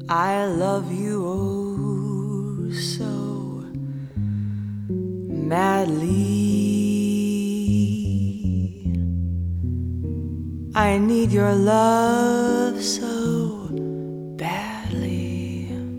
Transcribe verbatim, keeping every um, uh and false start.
I love you oh so madly. I need your love so